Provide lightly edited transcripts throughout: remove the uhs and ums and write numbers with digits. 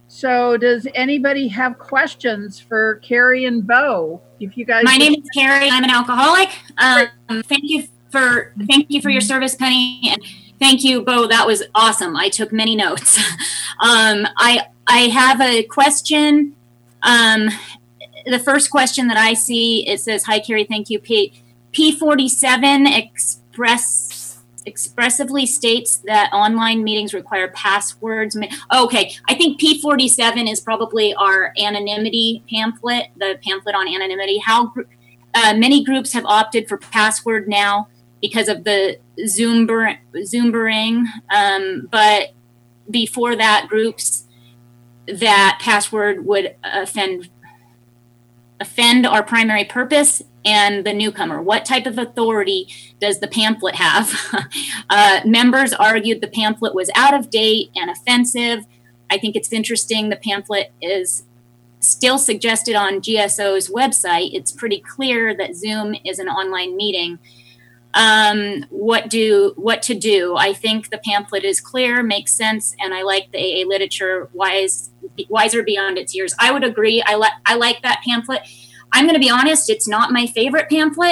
So does anybody have questions for Carrie and Bo? If you guys, my name is Carrie. I'm an alcoholic. Thank you for your service, Penny, and thank you, Bo. That was awesome. I took many notes. I have a question. The first question that I see, it says, "Hi, Carrie. Thank you. P47 expressively states that online meetings require passwords." Okay, I think P47 is probably our anonymity pamphlet, the pamphlet on anonymity. How many groups have opted for password now because of the Zoomering, but before that, groups that password would offend our primary purpose and the newcomer. What type of authority does the pamphlet have? Members argued the pamphlet was out of date and offensive. I think it's interesting the pamphlet is still suggested on GSO's website. It's pretty clear that Zoom is an online meeting. What to do? I think the pamphlet is clear, makes sense, and I like the AA literature, wiser beyond its years. I would agree. I like that pamphlet. I'm going to be honest, it's not my favorite pamphlet.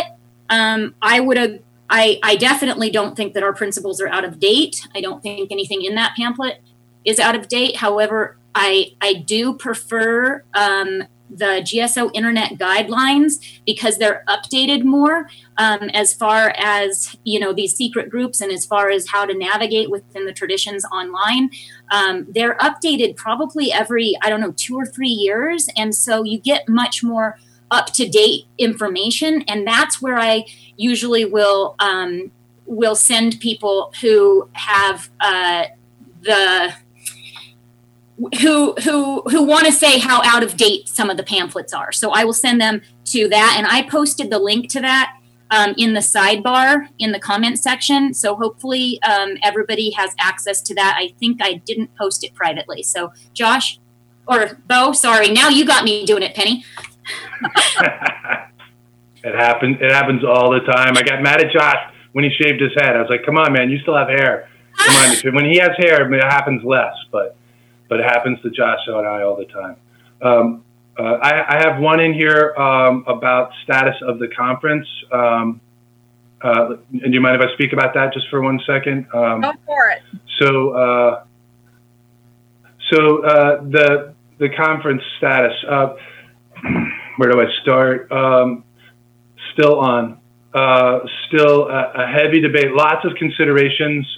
I definitely don't think that our principles are out of date. I don't think anything in that pamphlet is out of date. However, I do prefer the GSO internet guidelines because they're updated more as far as, these secret groups and as far as how to navigate within the traditions online. They're updated probably every, 2 or 3 years. And so you get much more up-to-date information. And that's where I usually will send people who have who want to say how out of date some of the pamphlets are. So I will send them to that. And I posted the link to that in the sidebar in the comment section. So hopefully everybody has access to that. I think I didn't post it privately. So Josh or Bo, sorry, now you got me doing it, Penny. It happens all the time. I got mad at Josh when he shaved his head. I was like, come on, man, you still have hair. Come on. When he has hair, it happens less, but it happens to Josh and I all the time. I have one in here about status of the conference. And do you mind if I speak about that just for 1 second? Go for it. So the conference status. Where do I start? Still on. Still a heavy debate. Lots of considerations.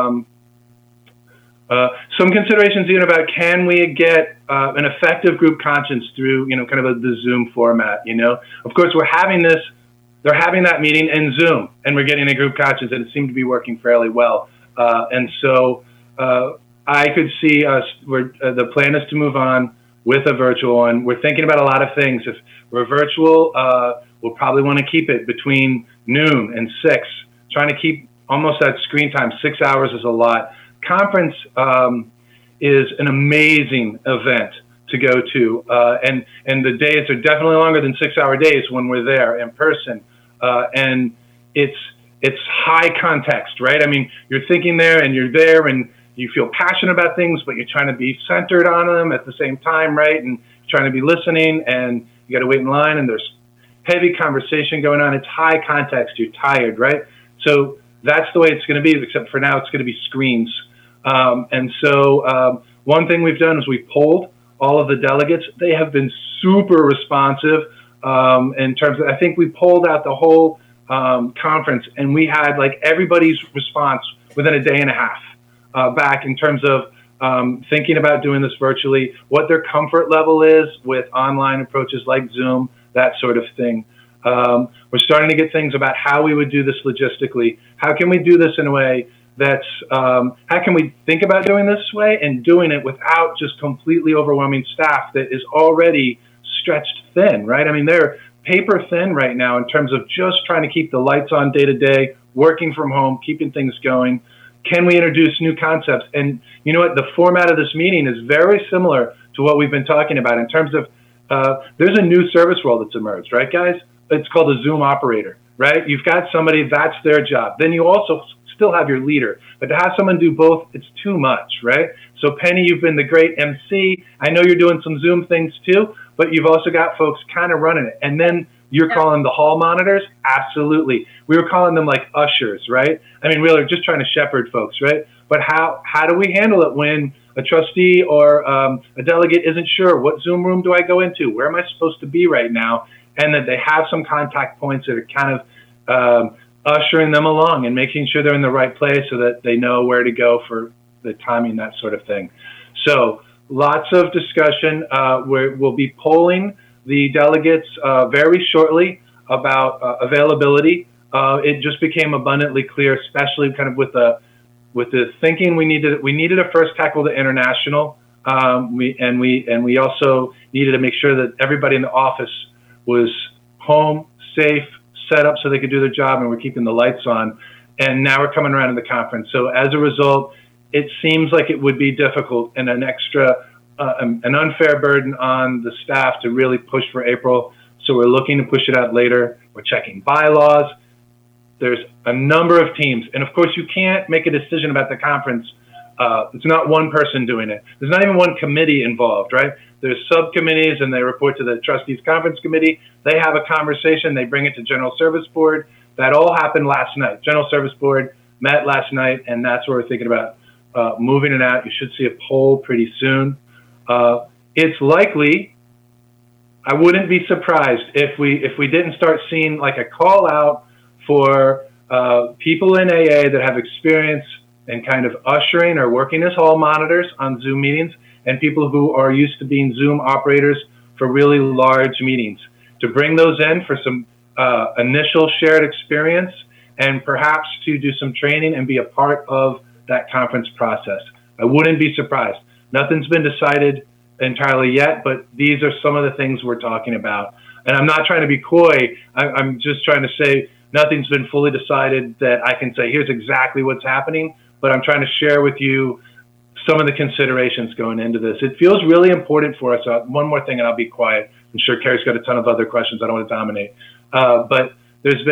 Some considerations even about can we get an effective group conscience through, kind of the Zoom format, Of course, they're having that meeting in Zoom, and we're getting a group conscience, and it seemed to be working fairly well. And so I could see us, the plan is to move on with a virtual one. We're thinking about a lot of things. If we're virtual, we'll probably want to keep it between noon and 6, trying to keep almost that screen time. 6 hours is a lot. Conference is an amazing event to go to, and the days are definitely longer than 6-hour days when we're there in person, and it's high context, right? I mean, you're thinking there and you're there and you feel passionate about things, but you're trying to be centered on them at the same time, right? And trying to be listening, and you got to wait in line, and there's heavy conversation going on. It's high context. You're tired, right? So that's the way it's going to be, except for now it's going to be screens. And so one thing we've done is we polled all of the delegates. They have been super responsive in terms of, I think we polled out the whole conference, and we had like everybody's response within a day and a half back in terms of thinking about doing this virtually, what their comfort level is with online approaches like Zoom, that sort of thing. We're starting to get things about how we would do this logistically. How can we do this in a way that's, how can we think about doing this way and doing it without just completely overwhelming staff that is already stretched thin, right? I mean, they're paper thin right now in terms of just trying to keep the lights on day to day, working from home, keeping things going. Can we introduce new concepts? And you know what? The format of this meeting is very similar to what we've been talking about in terms of, there's a new service role that's emerged, right, guys? It's called a Zoom operator, right? You've got somebody, that's their job. Then you also still have your leader. But to have someone do both, it's too much, right? So Penny, you've been the great MC. I know you're doing some Zoom things too, but you've also got folks kind of running it. And then you're calling the hall monitors? Absolutely. We were calling them like ushers, right? I mean, really just trying to shepherd folks, right? But how do we handle it when a trustee or a delegate isn't sure, what Zoom room do I go into? Where am I supposed to be right now? And that they have some contact points that are kind of ushering them along and making sure they're in the right place so that they know where to go for the timing, that sort of thing. So lots of discussion. We'll be polling the delegates very shortly about availability. It just became abundantly clear, especially kind of with the thinking we needed to first tackle the international. We also needed to make sure that everybody in the office was home, safe, set up so they could do their job, and we're keeping the lights on. And now we're coming around to the conference. So as a result, it seems like it would be difficult and an extra, an unfair burden on the staff to really push for April. So we're looking to push it out later. We're checking bylaws. There's a number of teams. And of course, you can't make a decision about the conference. It's not one person doing it. There's not even one committee involved, right? There's subcommittees and they report to the trustees conference committee. They have a conversation. They bring it to General Service Board. That all happened last night. General Service Board met last night, and that's what we're thinking about moving it out. You should see a poll pretty soon. It's likely, I wouldn't be surprised if we didn't start seeing like a call out for people in AA that have experience in kind of ushering or working as hall monitors on Zoom meetings, and people who are used to being Zoom operators for really large meetings, to bring those in for some initial shared experience and perhaps to do some training and be a part of that conference process. I wouldn't be surprised. Nothing's been decided entirely yet, but these are some of the things we're talking about. And I'm not trying to be coy. I'm just trying to say nothing's been fully decided that I can say, here's exactly what's happening, but I'm trying to share with you some of the considerations going into this. It feels really important for us. One more thing, and I'll be quiet. I'm sure Carrie's got a ton of other questions. I don't want to dominate. But there's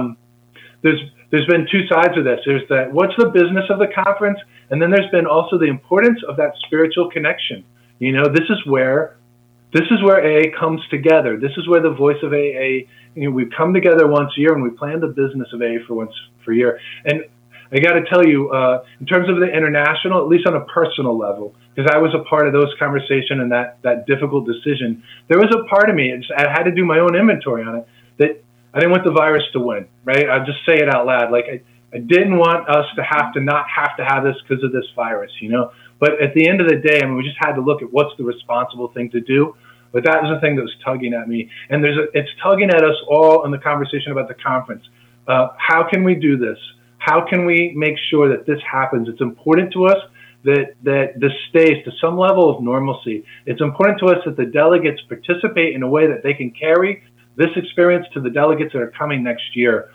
been two sides of this. There's that, what's the business of the conference? And then there's been also the importance of that spiritual connection. You know, this is where AA comes together. This is where the voice of AA, we come together once a year and we plan the business of AA for once per year. And I got to tell you, in terms of the international, at least on a personal level, because I was a part of those conversations and that difficult decision, there was a part of me, I had to do my own inventory on it, that I didn't want the virus to win, right? I'll just say it out loud. Like, I didn't want us to not have to have this because of this virus, you know? But at the end of the day, I mean, we just had to look at what's the responsible thing to do. But that was the thing that was tugging at me. And it's tugging at us all in the conversation about the conference. How can we do this? How can we make sure that this happens? It's important to us that this stays to some level of normalcy. It's important to us that the delegates participate in a way that they can carry this experience to the delegates that are coming next year.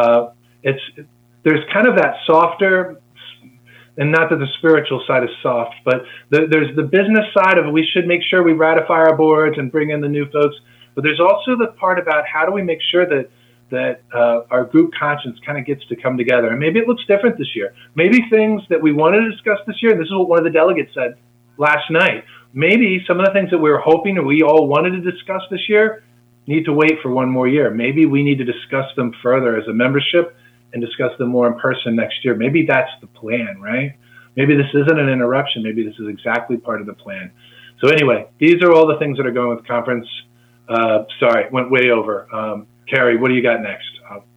There's kind of that softer, and not that the spiritual side is soft, but there's the business side of we should make sure we ratify our boards and bring in the new folks. But there's also the part about how do we make sure that our group conscience kind of gets to come together. And maybe it looks different this year. Maybe things that we wanted to discuss this year, and this is what one of the delegates said last night, maybe some of the things that we were hoping or we all wanted to discuss this year need to wait for one more year. Maybe we need to discuss them further as a membership and discuss them more in person next year. Maybe that's the plan, right? Maybe this isn't an interruption. Maybe this is exactly part of the plan. So anyway, these are all the things that are going with the conference. Sorry, went way over. Carrie, what do you got next?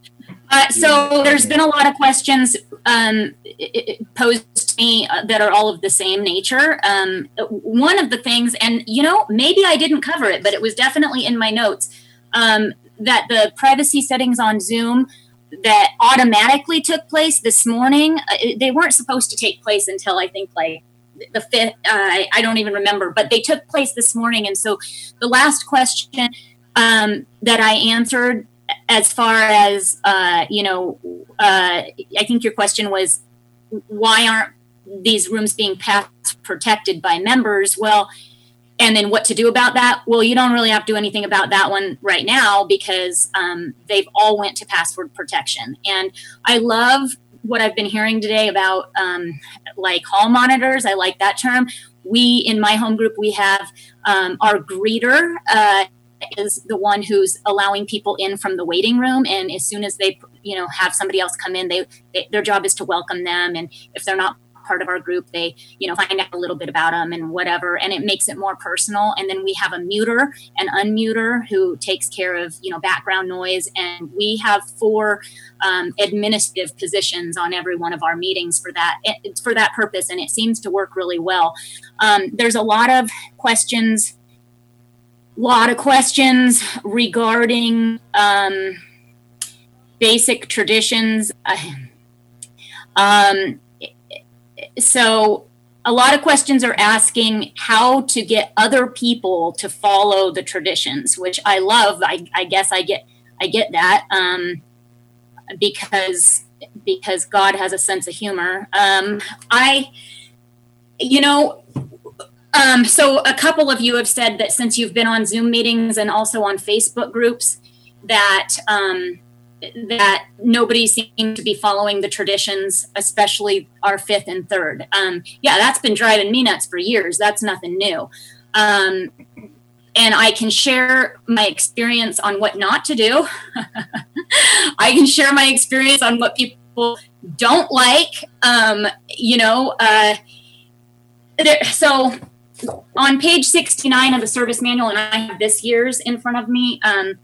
So there's been a lot of questions posed to me that are all of the same nature. One of the things, and maybe I didn't cover it, but it was definitely in my notes, that the privacy settings on Zoom that automatically took place this morning, they weren't supposed to take place until I think like the 5th, I don't even remember, but they took place this morning. And so the last question that I answered as far as, I think your question was, why aren't these rooms being pass protected by members? Well, and then what to do about that? Well, you don't really have to do anything about that one right now because they've all went to password protection. And I love what I've been hearing today about like hall monitors. I like that term. We, in my home group, we have our greeter is the one who's allowing people in from the waiting room. And as soon as they, have somebody else come in, their job is to welcome them. And if they're not part of our group, they, find out a little bit about them and whatever. And it makes it more personal. And then we have a muter and unmuter who takes care of, background noise. And we have 4 administrative positions on every one of our meetings for that purpose. And it seems to work really well. There's a lot of questions regarding basic traditions. So a lot of questions are asking how to get other people to follow the traditions, which I love. I guess I get that because God has a sense of humor. So a couple of you have said that since you've been on Zoom meetings and also on Facebook groups, that nobody seemed to be following the traditions, especially our 5th and 3rd. Yeah, that's been driving me nuts for years. That's nothing new. And I can share my experience on what not to do. I can share my experience on what people don't like. So on page 69 of the service manual, and I have this year's in front of me,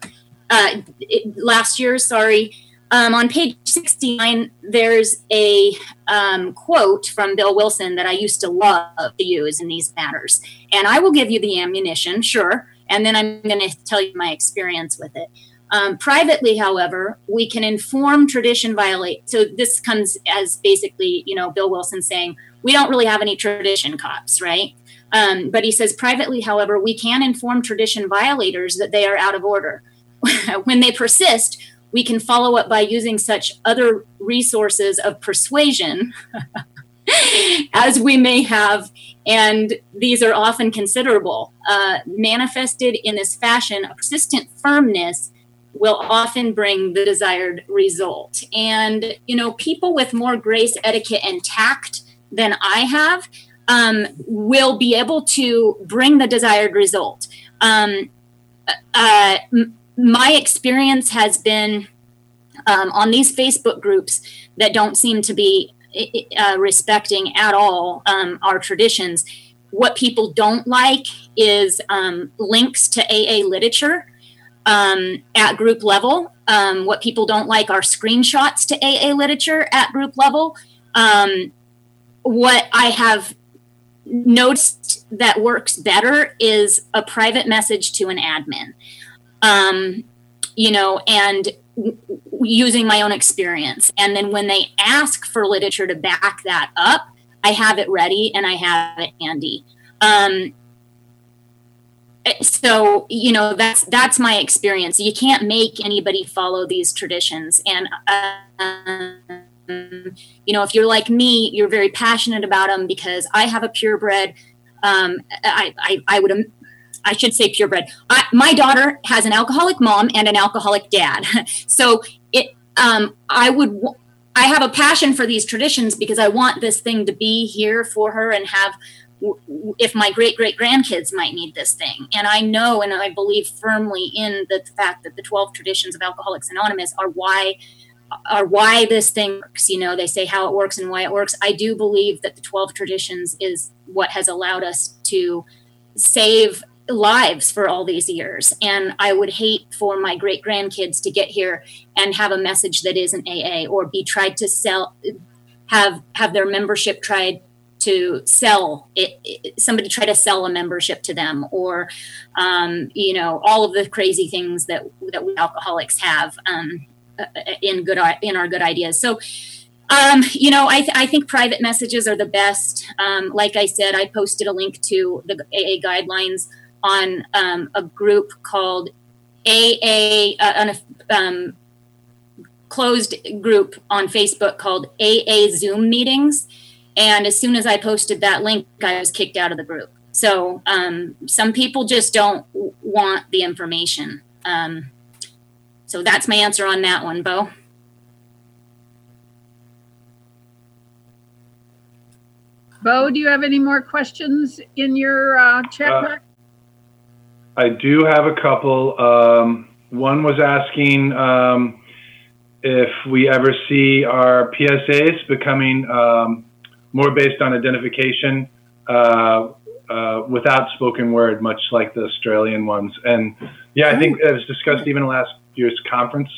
last year's, sorry. On page 69, there's a quote from Bill Wilson that I used to love to use in these matters. And I will give you the ammunition, sure, and then I'm going to tell you my experience with it. Privately, however, we can inform tradition violate. So this comes as basically, Bill Wilson saying, we don't really have any tradition cops, right? But he says, privately, however, we can inform tradition violators that they are out of order. When they persist, we can follow up by using such other resources of persuasion as we may have, and these are often considerable. Manifested in this fashion, a persistent firmness will often bring the desired result. And, people with more grace, etiquette, and tact than I have will be able to bring the desired result. My experience has been on these Facebook groups that don't seem to be respecting at all our traditions. What people don't like is links to AA literature at group level. What people don't like are screenshots to AA literature at group level. What I have noticed that works better is a private message to an admin. And using my own experience. And then when they ask for literature to back that up, I have it ready and I have it handy. So, that's my experience. You can't make anybody follow these traditions. And, if you're like me, you're very passionate about them because I have a purebred, I should say purebred. My daughter has an alcoholic mom and an alcoholic dad. So I have a passion for these traditions because I want this thing to be here for her and have, if my great-great-grandkids might need this thing. And I know, and I believe firmly in the fact that the 12 traditions of Alcoholics Anonymous are why this thing works. They say how it works and why it works. I do believe that the 12 traditions is what has allowed us to save lives for all these years. And I would hate for my great grandkids to get here and have a message that isn't AA, or be tried to sell, have their membership tried to sell it, somebody try to sell a membership to them, or all of the crazy things that we alcoholics have in our good ideas. So I think private messages are the best. Like I said, I posted a link to the AA guidelines on a group called AA, on a closed group on Facebook called AA Zoom Meetings. And as soon as I posted that link, I was kicked out of the group. So some people just don't want the information. So that's my answer on that one, Bo. Bo, do you have any more questions in your chat box? I do have a couple. One was asking if we ever see our PSAs becoming more based on identification without spoken word, much like the Australian ones. And yeah, I think it was discussed even in last year's conference.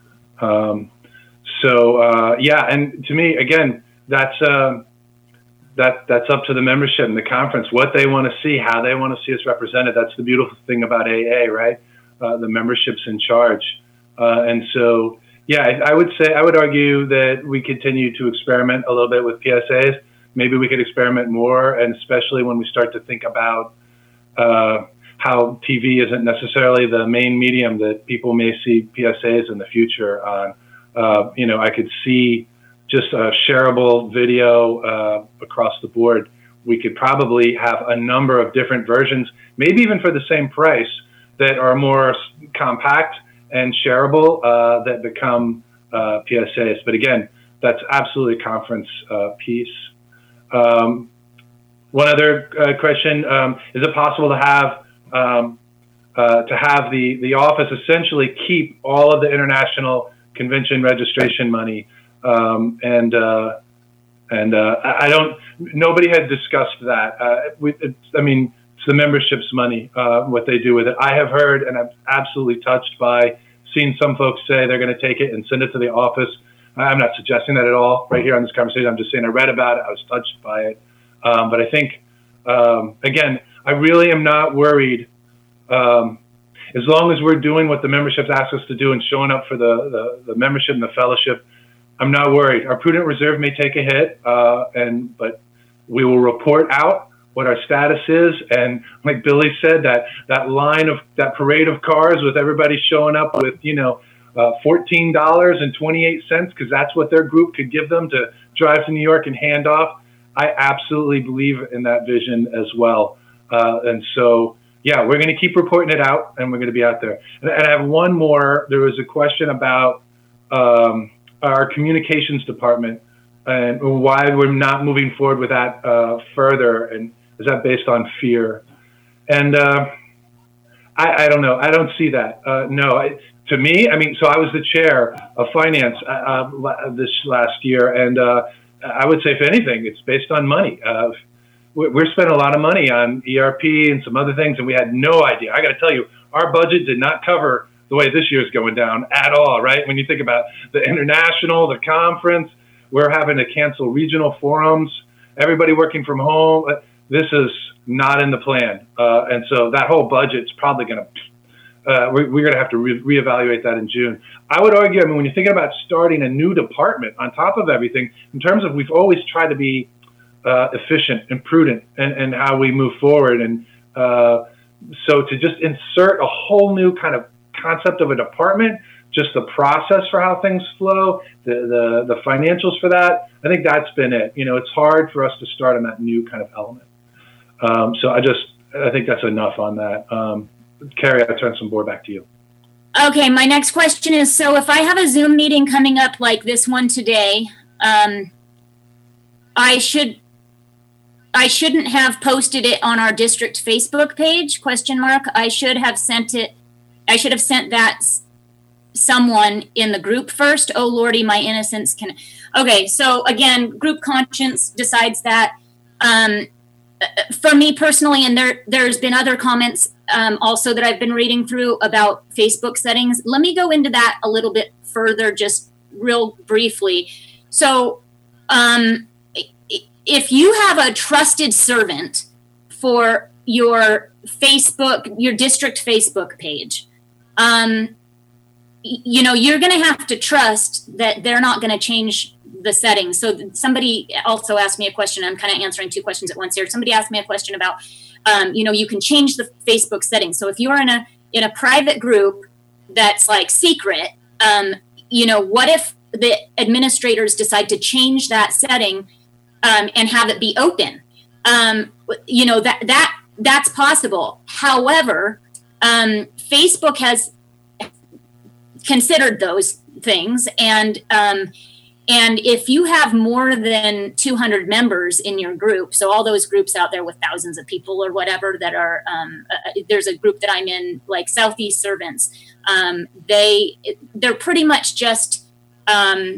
Yeah, and to me, again, that's up to the membership and the conference, what they want to see, how they want to see us represented. That's the beautiful thing about AA, right? The membership's in charge. And so, yeah, I would argue that we continue to experiment a little bit with PSAs. Maybe we could experiment more, and especially when we start to think about how TV isn't necessarily the main medium that people may see PSAs in the future on. I could see just a shareable video across the board. We could probably have a number of different versions, maybe even for the same price, that are more compact and shareable that become PSAs. But again, that's absolutely a conference piece. One other question: is it possible to have the office essentially keep all of the international convention registration money? Nobody had discussed that. It's the membership's money, what they do with it. I have heard, and I'm absolutely touched by seeing some folks say they're going to take it and send it to the office. I'm not suggesting that at all right here on this conversation. I'm just saying I read about it. I was touched by it. But I think, again, I really am not worried. As long as we're doing what the membership's asked us to do and showing up for the membership and the fellowship, I'm not worried. Our prudent reserve may take a hit, but we will report out what our status is. And like Billy said, that parade of cars with everybody showing up with, $14.28, because that's what their group could give them to drive to New York and hand off. I absolutely believe in that vision as well. And so, yeah, we're going to keep reporting it out, and we're going to be out there. And I have one more. There was a question about our communications department and why we're not moving forward with that further. And is that based on fear? And I don't know. I don't see that. No. To me, so I was the chair of finance this last year, and I would say, if anything, it's based on money. We're spending a lot of money on ERP and some other things, and we had no idea. I got to tell you, our budget did not cover the way this year's going down at all, right? When you think about the international, the conference, we're having to cancel regional forums, everybody working from home. This is not in the plan. And so that whole budget's probably going to, we're going to have to reevaluate that in June. I would argue, when you're thinking about starting a new department on top of everything, in terms of, we've always tried to be efficient and prudent and how we move forward. And so to just insert a whole new kind of concept of a department, just the process for how things flow, the financials for that, I think that's been it. It's hard for us to start on that new kind of element. So I think that's enough on that. Carrie, I'll turn some board back to you. Okay, my next question is, so if I have a Zoom meeting coming up like this one today, I shouldn't have posted it on our district Facebook page, ? I should have sent that someone in the group first. Oh, Lordy, my innocence can. Okay, so again, group conscience decides that. For me personally, and there's been other comments also that I've been reading through about Facebook settings. Let me go into that a little bit further, just real briefly. So if you have a trusted servant for your district Facebook page, you're going to have to trust that they're not going to change the settings. So somebody also asked me a question. I'm kind of answering two questions at once here. Somebody asked me a question about, you can change the Facebook settings. So if you're in a private group that's like secret, what if the administrators decide to change that setting and have it be open? That's possible. However, Facebook has considered those things, and And if you have more than 200 members in your group, so all those groups out there with thousands of people or whatever that are, there's a group that I'm in, like Southeast Servants. They're pretty much just AA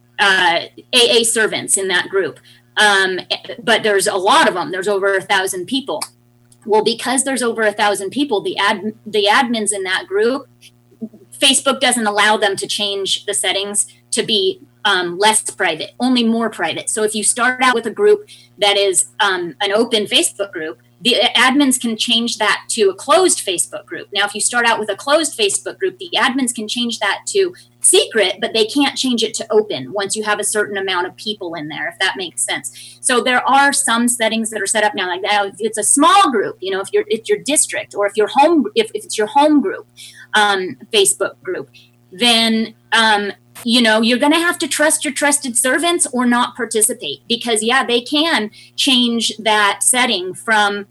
servants in that group. But there's a lot of them. There's over 1,000 people. Well, because there's over 1,000 people, the admins in that group, Facebook doesn't allow them to change the settings to be less private, only more private. So if you start out with a group that is an open Facebook group, the admins can change that to a closed Facebook group. Now, if you start out with a closed Facebook group, the admins can change that to secret, but they can't change it to open once you have a certain amount of people in there, if that makes sense. So there are some settings that are set up now, like that. If it's a small group, you know, if it's your district, or if it's your home group, Facebook group, then you know, you're going to have to trust your trusted servants or not participate, because they can change that setting from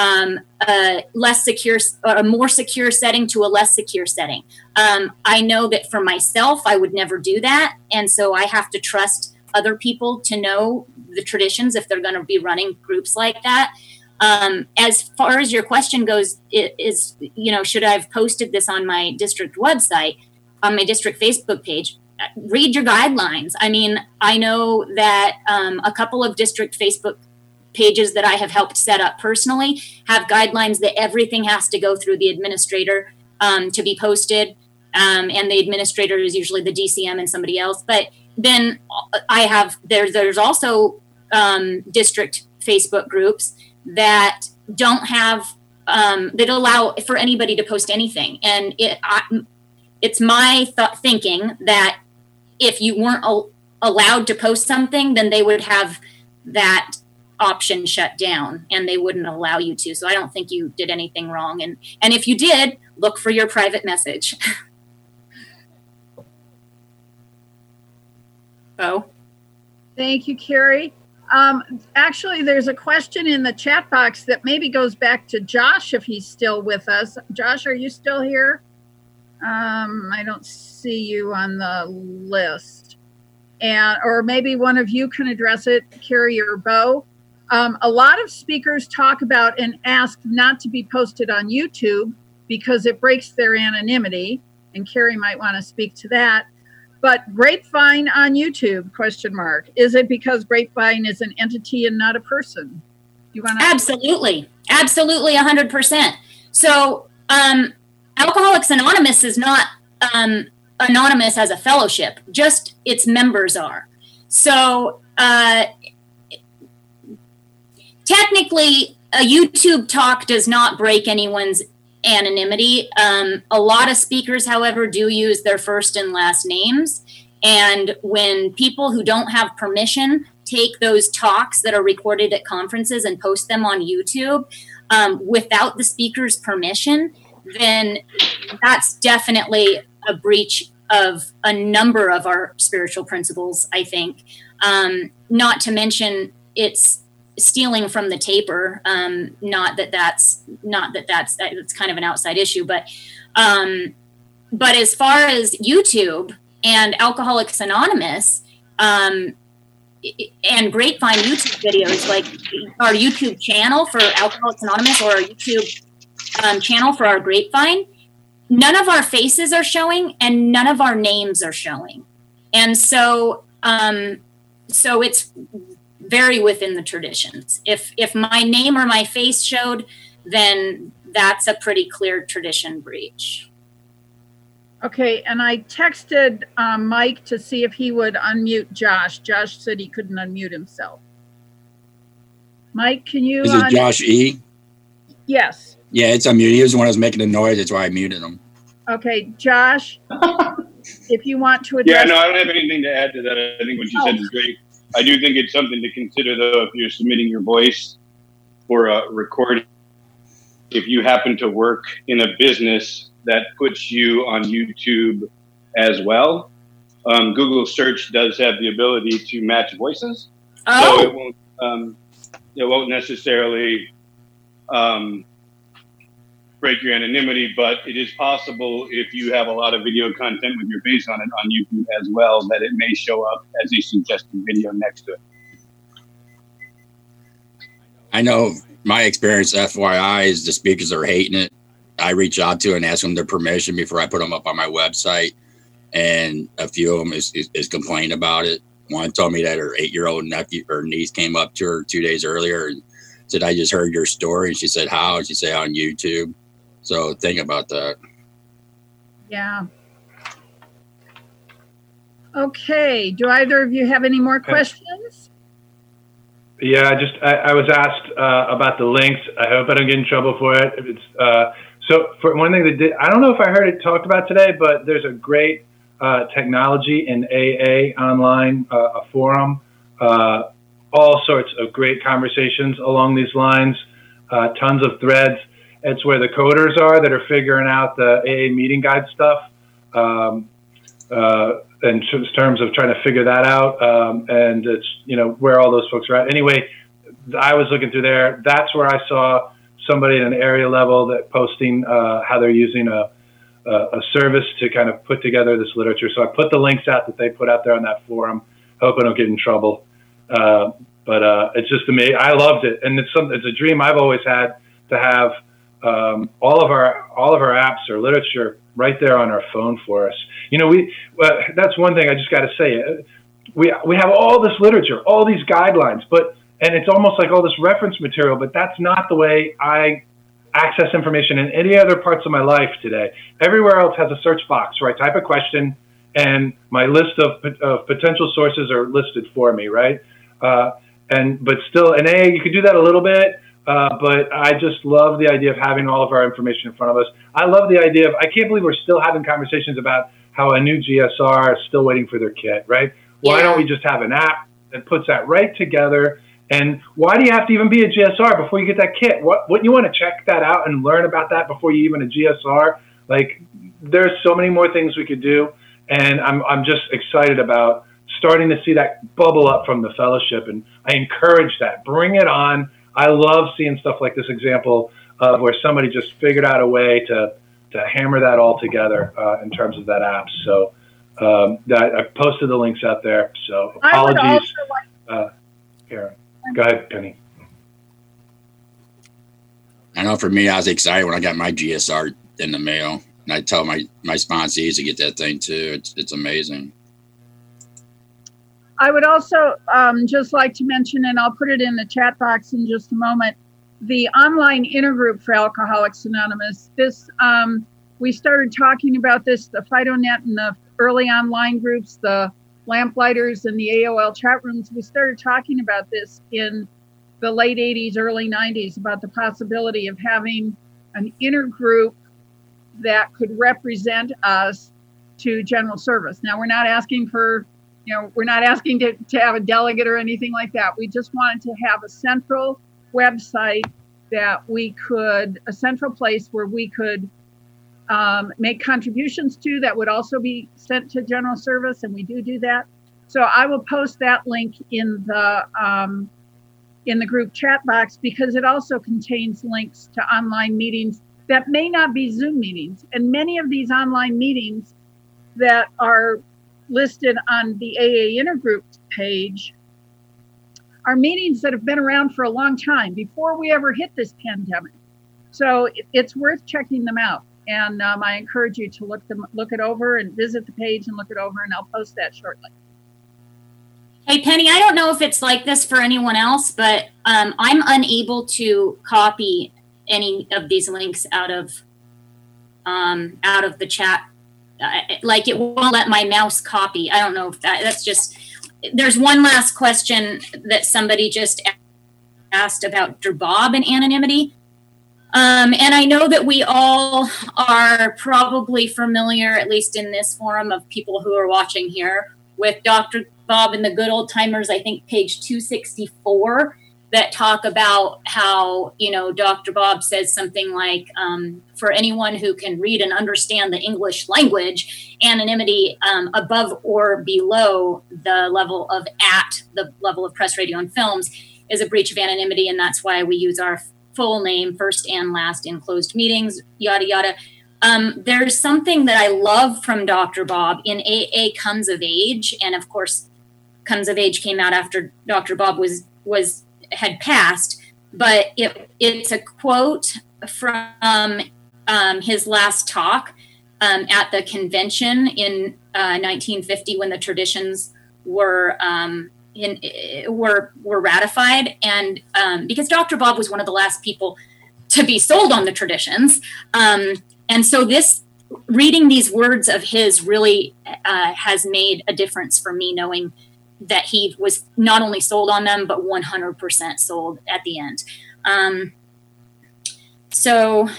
a less secure or a more secure setting to a less secure setting. I know that for myself, I would never do that. And so I have to trust other people to know the traditions if they're going to be running groups like that. As far as your question goes, is, you know, should I have posted this on my district website, on my district Facebook page? Read your guidelines. I mean, I know that a couple of district Facebook pages that I have helped set up personally have guidelines that everything has to go through the administrator to be posted. And the administrator is usually the DCM and somebody else. But then there's also district Facebook groups that don't have, that allow for anybody to post anything. And it's my thinking that if you weren't allowed to post something, then they would have that option shut down and they wouldn't allow you to. So I don't think you did anything wrong. And if you did, look for your private message. Bo? Thank you, Carrie. Actually, there's a question in the chat box that maybe goes back to Josh if he's still with us. Josh, are you still here? I don't see you on the list. Or maybe one of you can address it, Carrie or Bo. A lot of speakers talk about and ask not to be posted on YouTube because it breaks their anonymity. And Carrie might want to speak to that. But Grapevine on YouTube, ? Is it because Grapevine is an entity and not a person? You want to? Absolutely. Absolutely, 100%. So, Alcoholics Anonymous is not anonymous as a fellowship, just its members are. So technically, a YouTube talk does not break anyone's anonymity. A lot of speakers, however, do use their first and last names. And when people who don't have permission take those talks that are recorded at conferences and post them on YouTube without the speaker's permission, then that's definitely a breach of a number of our spiritual principles, I think. Not to mention it's stealing from the taper. That's kind of an outside issue, but as far as YouTube and Alcoholics Anonymous, and Grapevine YouTube videos, like our YouTube channel for Alcoholics Anonymous or our YouTube channel for our Grapevine, none of our faces are showing and none of our names are showing. And so it's very within the traditions. If my name or my face showed, then that's a pretty clear tradition breach. Okay, and I texted Mike to see if he would unmute Josh. Josh said he couldn't unmute himself. Mike, can you? Is it Josh E? Yes. Yeah, it's unmuted. He was the one who was making the noise. That's why I muted him. Okay, Josh, if you want to address. Yeah, no, I don't have anything to add to that. I think what you said is great. I do think it's something to consider, though, if you're submitting your voice for a recording. If you happen to work in a business that puts you on YouTube as well, Google search does have the ability to match voices. Oh. So it won't necessarily break your anonymity, but it is possible if you have a lot of video content with your face on it on YouTube as well, that it may show up as a suggested video next to it. I know my experience, FYI, is the speakers are hating it. I reach out to and ask them their permission before I put them up on my website. And a few of them is complaining about it. One told me that her 8-year-old nephew or niece came up to her 2 days earlier and said, I just heard your story. And she said, how? And she said, on YouTube. So think about that. Yeah. Okay. Do either of you have any more questions? Yeah, I was asked about the links. I hope I don't get in trouble for it. It's so for one thing that did, I don't know if I heard it talked about today, but there's a great technology in AA online, a forum, all sorts of great conversations along these lines, tons of threads. It's where the coders are that are figuring out the AA meeting guide stuff, in terms of trying to figure that out. And it's, where all those folks are at. Anyway, I was looking through there. That's where I saw somebody at an area level that posting how they're using a service to kind of put together this literature. So I put the links out that they put out there on that forum. Hope I don't get in trouble. But it's just amazing. I loved it. And it's a dream I've always had to have all of our apps or literature right there on our phone for us. That's one thing I just got to say. We have all this literature, all these guidelines, and it's almost like all this reference material, but that's not the way I access information in any other parts of my life today. Everywhere else has a search box where I type a question and my list of potential sources are listed for me, right? But still, in AA, you could do that a little bit. But I just love the idea of having all of our information in front of us. I love the idea of, I can't believe we're still having conversations about how a new GSR is still waiting for their kit, right? Yeah. Why don't we just have an app that puts that right together? And why do you have to even be a GSR before you get that kit? Wouldn't you want to check that out and learn about that before you even a GSR? Like, there's so many more things we could do. And I'm just excited about starting to see that bubble up from the fellowship. And I encourage that. Bring it on. I love seeing stuff like this example of where somebody just figured out a way to hammer that all together in terms of that app. So I posted the links out there. So apologies. Karen, go ahead, Penny. I know for me, I was excited when I got my GSR in the mail. And I tell my sponsees to get that thing too. It's amazing. I would also just like to mention, and I'll put it in the chat box in just a moment, the online intergroup for Alcoholics Anonymous. This we started talking about this, the FidoNet and the early online groups, the Lamplighters and the AOL chat rooms. We started talking about this in the late 80s, early 90s, about the possibility of having an intergroup that could represent us to general service. Now, we're not asking for we're not asking to have a delegate or anything like that. We just wanted to have a central website that a central place where we could make contributions to that would also be sent to general service, and we do that. So I will post that link in the group chat box, because it also contains links to online meetings that may not be Zoom meetings. And many of these online meetings that are listed on the AA Intergroup page are meetings that have been around for a long time, before we ever hit this pandemic. So it's worth checking them out. And I encourage you to look it over and visit the page and look it over, and I'll post that shortly. Hey, Penny, I don't know if it's like this for anyone else, but I'm unable to copy any of these links out of the chat. Like, it won't let my mouse copy. I don't know if that's just, there's one last question that somebody just asked about Dr. Bob and anonymity. And I know that we all are probably familiar, at least in this forum of people who are watching here, with Dr. Bob and the Good Old Timers, I think page 264, that talk about how, Dr. Bob says something like, for anyone who can read and understand the English language, anonymity above or below the level of press, radio, and films is a breach of anonymity, and that's why we use our full name, first and last in closed meetings, yada, yada. There's something that I love from Dr. Bob in AA Comes of Age. And of course, Comes of Age came out after Dr. Bob had passed, but it's a quote from his last talk at the convention in 1950 when the traditions were ratified, and because Dr. Bob was one of the last people to be sold on the traditions, and so reading these words of his really has made a difference for me, knowing that he was not only sold on them but 100% sold at the end. So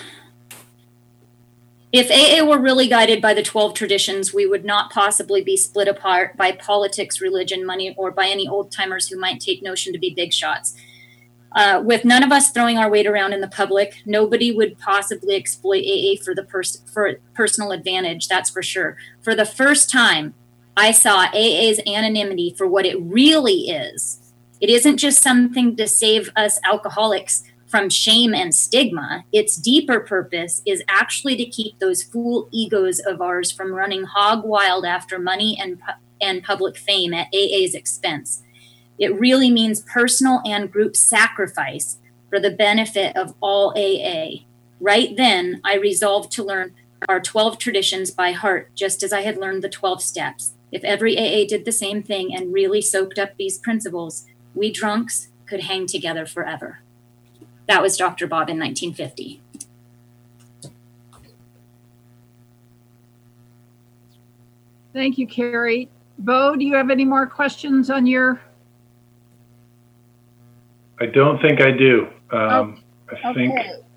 if AA were really guided by the 12 traditions, we would not possibly be split apart by politics, religion, money, or by any old-timers who might take notion to be big shots. With none of us throwing our weight around in the public, nobody would possibly exploit AA for personal advantage, that's for sure. For the first time, I saw AA's anonymity for what it really is. It isn't just something to save us alcoholics from shame and stigma. Its deeper purpose is actually to keep those fool egos of ours from running hog wild after money and public fame at AA's expense. It really means personal and group sacrifice for the benefit of all AA. Right then, I resolved to learn our 12 traditions by heart, just as I had learned the 12 steps. If every AA did the same thing and really soaked up these principles, we drunks could hang together forever. That was Dr. Bob in 1950. Thank you, Carrie. Bo, do you have any more questions on your? I don't think I do. I think.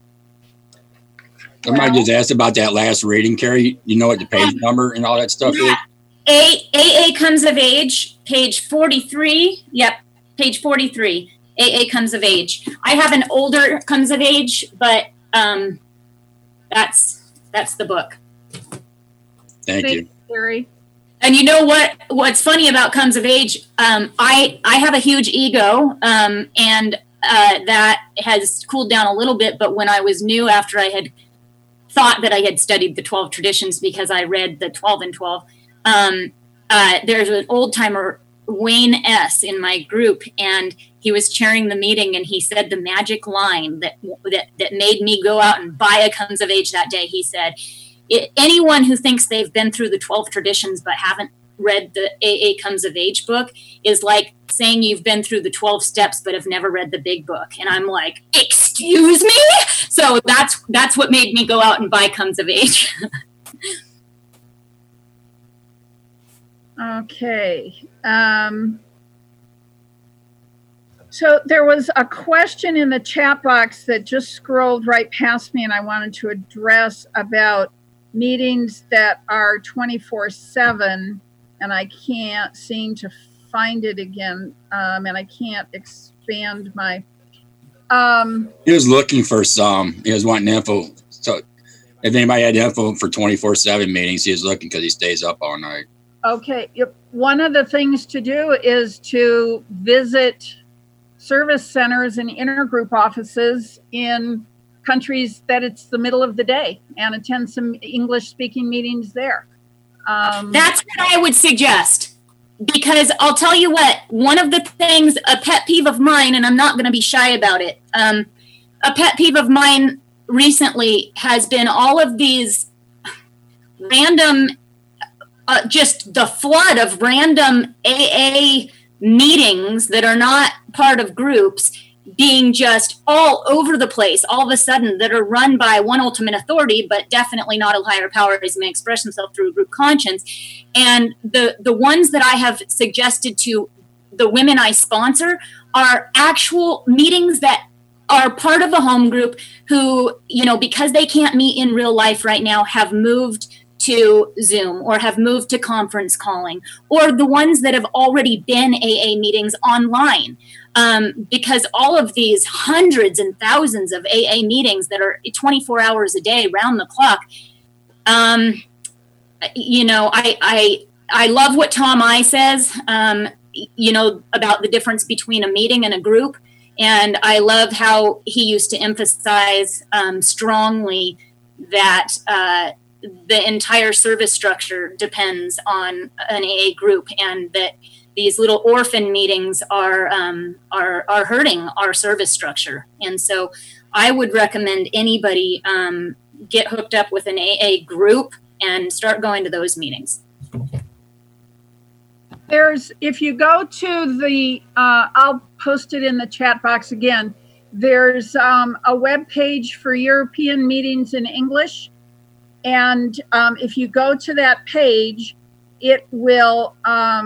I might just ask about that last reading, Carrie. You know what the page number and all that stuff is? AA Comes of Age, page 43. Yep, page 43. AA Comes of Age. I have an older Comes of Age, but that's the book. Thank you, Carrie. And you know what's funny about Comes of Age? I have a huge ego, and that has cooled down a little bit. But when I was new, after I had thought that I had studied the 12 traditions because I read the 12 and 12, there's an old timer, Wayne S., in my group, and he was chairing the meeting, and he said the magic line that made me go out and buy a Comes of Age that day. He said, anyone who thinks they've been through the 12 traditions but haven't read the AA Comes of Age book is like saying you've been through the 12 steps but have never read the big book. And I'm like, excuse me? So that's what made me go out and buy Comes of Age. Okay. So there was a question in the chat box that just scrolled right past me, and I wanted to address about meetings that are 24/7, and I can't seem to find it again, and I can't expand my. He was looking for some. He was wanting info. So if anybody had info for 24/7 meetings, he was looking because he stays up all night. Okay. One of the things to do is to visit service centers and intergroup offices in countries that it's the middle of the day and attend some English speaking meetings there. That's what I would suggest, because I'll tell you what, one of the things, a pet peeve of mine, and I'm not going to be shy about it. A pet peeve of mine recently has been all of these random, just the flood of random AA meetings that are not part of groups being just all over the place all of a sudden, that are run by one ultimate authority, but definitely not a higher power as may express himself through a group conscience. And the ones that I have suggested to the women I sponsor are actual meetings that are part of a home group who, because they can't meet in real life right now, have moved to Zoom or have moved to conference calling, or the ones that have already been AA meetings online. Because all of these hundreds and thousands of AA meetings that are 24 hours a day, round the clock, I love what Tom I says, about the difference between a meeting and a group. And I love how he used to emphasize strongly that the entire service structure depends on an AA group, and that these little orphan meetings are hurting our service structure. And so I would recommend anybody get hooked up with an AA group and start going to those meetings. If you go to the, I'll post it in the chat box again. There's a web page for European meetings in English. And if you go to that page, it will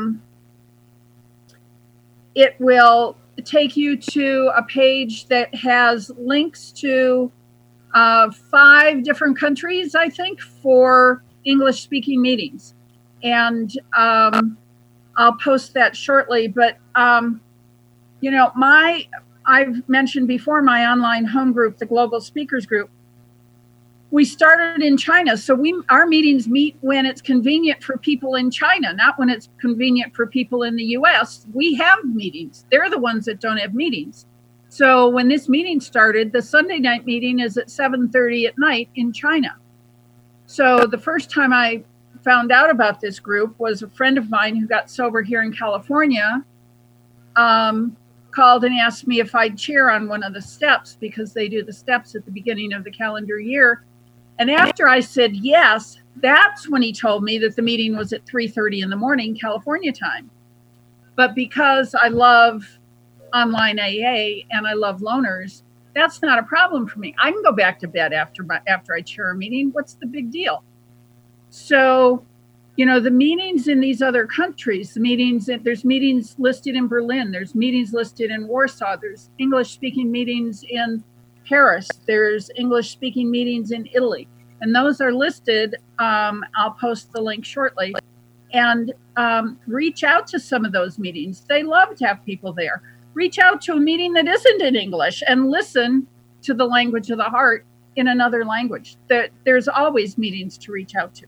take you to a page that has links to 5 different countries, I think, for English speaking meetings. And I'll post that shortly. But, you know, I've mentioned before my online home group, the Global Speakers Group. We started in China, so our meetings meet when it's convenient for people in China, not when it's convenient for people in the U.S. We have meetings. They're the ones that don't have meetings. So when this meeting started, the Sunday night meeting is at 7:30 at night in China. So the first time I found out about this group was a friend of mine who got sober here in California, called and asked me if I'd chair on one of the steps, because they do the steps at the beginning of the calendar year. And after I said yes, that's when he told me that the meeting was at 3:30 in the morning, California time. But because I love online AA and I love loners, that's not a problem for me. I can go back to bed after I chair a meeting. What's the big deal? So, you know, the meetings in these other countries, there's meetings listed in Berlin, there's meetings listed in Warsaw, there's English speaking meetings in Paris, there's English speaking meetings in Italy, and those are listed. I'll post the link shortly. And reach out to some of those meetings. They love to have people there. Reach out to a meeting that isn't in English and listen to the language of the heart in another language. There's always meetings to reach out to.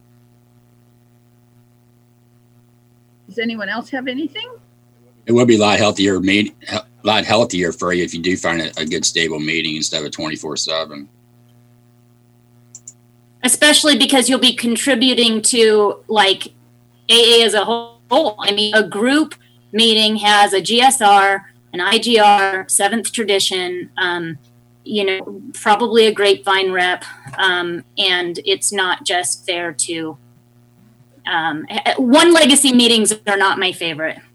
Does anyone else have anything? It would be a lot healthier for you if you do find a good stable meeting instead of 24/7. Especially because you'll be contributing to like AA as a whole. I mean, a group meeting has a GSR, an IGR, seventh tradition, you know, probably a grapevine rep, and it's not just there to. One legacy meetings are not my favorite.